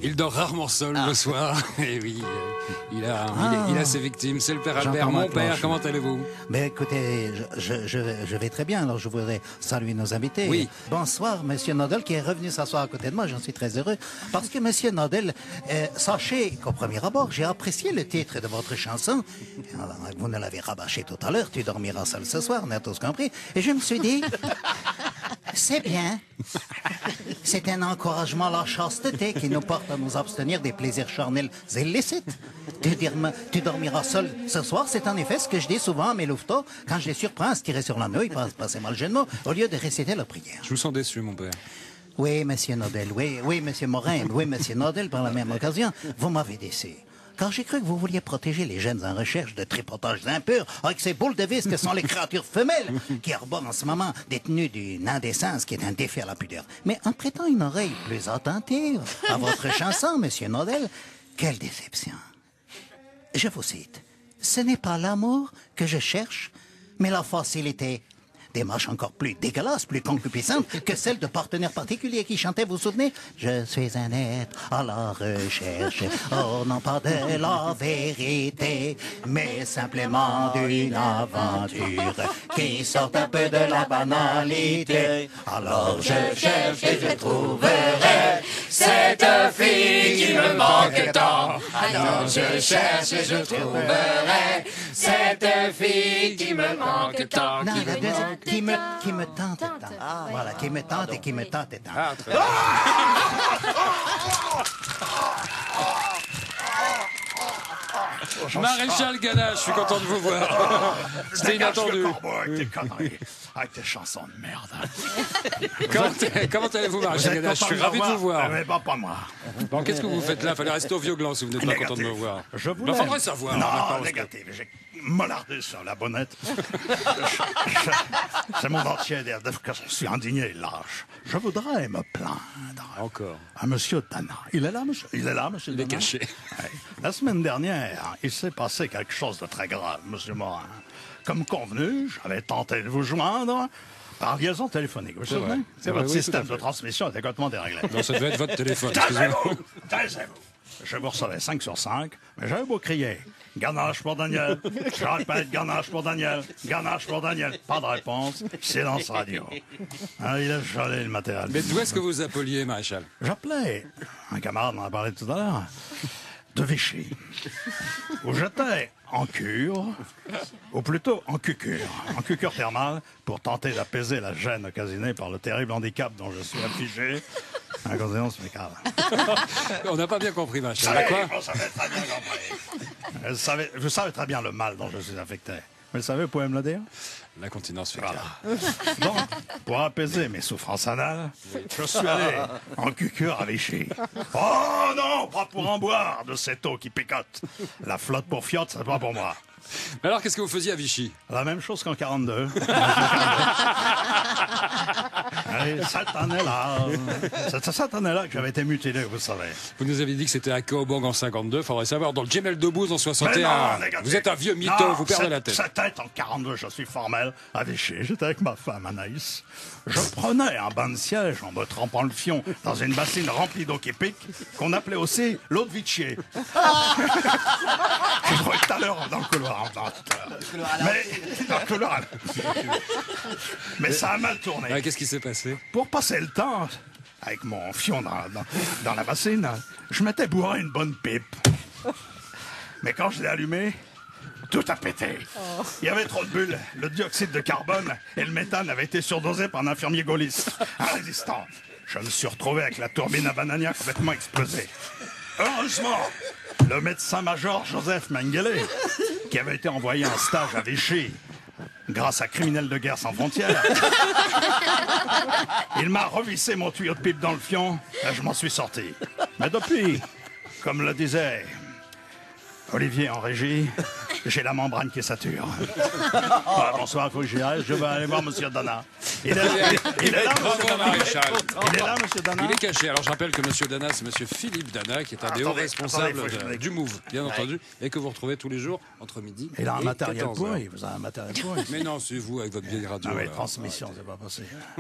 Il dort rarement seul le soir. Et oui, il a ses victimes. C'est le père Albert. Mon père, comment allez-vous? Mais écoutez, je vais très bien. Alors je voudrais saluer nos invités. Oui. Bonsoir, Monsieur Nodel, qui est revenu s'asseoir à côté de moi. J'en suis très heureux. Parce que Monsieur Nodel, sachez qu'au premier abord, j'ai apprécié le titre de votre chanson. Alors, vous nous l'avez rabâché tout à l'heure. Tu dormiras seul ce soir, on a tous compris. Et je me suis dit, c'est bien. C'est un encouragement à la chasteté qui nous porte à nous abstenir des plaisirs charnels illicites. Tu dormiras seul ce soir, c'est en effet ce que je dis souvent à mes louveteaux quand je les surprends à se tirer sur la nouille, passez-moi le jeu de mots, au lieu de réciter leur prière. Je vous sens déçu, mon père. Oui, Monsieur Nodel, oui, Monsieur Morin, oui, Monsieur Nodel, par la même occasion, vous m'avez déçu. Car j'ai cru que vous vouliez protéger les jeunes en recherche de tripotages impurs avec ces boules de vis que sont les créatures femelles qui arborent en ce moment détenues d'une indécence qui est un défi à la pudeur. Mais en prêtant une oreille plus attentive à votre chanson, Monsieur Nodel, quelle déception. Je vous cite. Ce n'est pas l'amour que je cherche, mais la facilité. Démarche encore plus dégueulasse, plus concupiscente que celle de partenaires particuliers qui chantaient, vous vous souvenez? Je suis un être à la recherche, oh non pas de la vérité, mais simplement d'une aventure qui sort un peu de la banalité. Alors je cherche et je trouverai cette fille qui me manque tant. Alors je cherche et je trouverai cette fille qui me manque tant. Non, la deuxième, qui me tente tant. Voilà, qui me tente et qui me tente tant. Ah, très bien. Maréchal Ganache, je suis content de vous voir. C'était inattendu. Avec tes conneries, avec tes chansons de merde. Comment allez-vous, Maréchal Ganache? Je suis ravi de vous voir. Mais pas moi. Bon, qu'est-ce que vous faites là? Fallait rester au Vieux-Gland si vous n'êtes pas content de me voir. Je voulais... faudrait savoir. Non, négatif. J'ai mollardé sur la bonnette. C'est mon entier que je suis indigné et lâche. Je voudrais me plaindre. Encore. À Monsieur Dana. Il est là, monsieur? Il est là, monsieur Dana? Il est caché. Ouais. La semaine dernière, il s'est passé quelque chose de très grave, monsieur Morin. Comme convenu, j'avais tenté de vous joindre par liaison téléphonique. Vous savez? C'est votre système de transmission était complètement déréglé. Non, ça devait être votre téléphone. Excusez-moi. Taisez-vous! Je vous recevais 5 sur 5, mais j'avais beau crier. Ganache pour Daniel. Je répète, ganache pour Daniel. Ganache pour Daniel. Pas de réponse. Silence radio. Ah, il a gelé le matériel. Mais d'où est-ce que vous appeliez, Maréchal? J'appelais, un camarade m'en a parlé tout à l'heure, de Vichy, où j'étais en cure, ou plutôt en cucure thermale, pour tenter d'apaiser la gêne occasionnée par le terrible handicap dont je suis affligé. Inconséquence fécale. On n'a pas bien compris, Maréchal. À quoi? Vous savez très bien compris. Vous savez très bien le mal dont je suis affecté. Vous le savez, vous pouvez me le dire? L'incontinence fécale. Voilà. Donc, pour apaiser mes souffrances anales, je suis allé en cucure à Vichy. Oh non, pas pour en boire de cette eau qui picote. La flotte pour fiotte, c'est pas pour moi. Mais alors, qu'est-ce que vous faisiez à Vichy? La même chose qu'en 42. Et cette année-là que j'avais été mutilé, vous savez. Vous nous avez dit que c'était à Kaobang en 52. Faudrait savoir, dans le Djemel Debbouze en 61. Non, vous êtes un vieux mytho, non, vous perdez la tête. C'était en 42, je suis formel à Vichy. J'étais avec ma femme Anaïs. Je prenais un bain de siège en me trempant le fion dans une bassine remplie d'eau qui pique, qu'on appelait aussi l'eau de Vichy. Je trouvais tout à l'heure dans le couloir. Mais ça a mal tourné. Ah, qu'est-ce qui s'est passé? Pour passer le temps, avec mon fion dans la bassine, je m'étais bourré une bonne pipe. Mais quand je l'ai allumé, tout a pété. Il y avait trop de bulles. Le dioxyde de carbone et le méthane avaient été surdosés par un infirmier gaulliste, un résistant. Je me suis retrouvé avec la turbine à banania complètement explosée. Heureusement, le médecin-major Joseph Mengele, qui avait été envoyé en stage à Vichy, grâce à Criminels de guerre sans frontières, il m'a revissé mon tuyau de pipe dans le fion et je m'en suis sorti. Mais depuis, comme le disait Olivier en régie, j'ai la membrane qui sature. Voilà, bonsoir, il faut que j'y aille. Je vais aller voir Monsieur Dana. Il est là, Bravo, Maréchal. Il est là, Monsieur Dana. Il est caché. Alors je rappelle que Monsieur Dana, c'est Monsieur Philippe Dana, qui est un des hauts responsables du MOVE, bien entendu, et que vous retrouvez tous les jours entre midi et 14h. Il a un matériel pourri. Vous avez un matériel pourri. Mais non, c'est vous avec votre vieille radio. Non, mais transmission, c'est pas possible.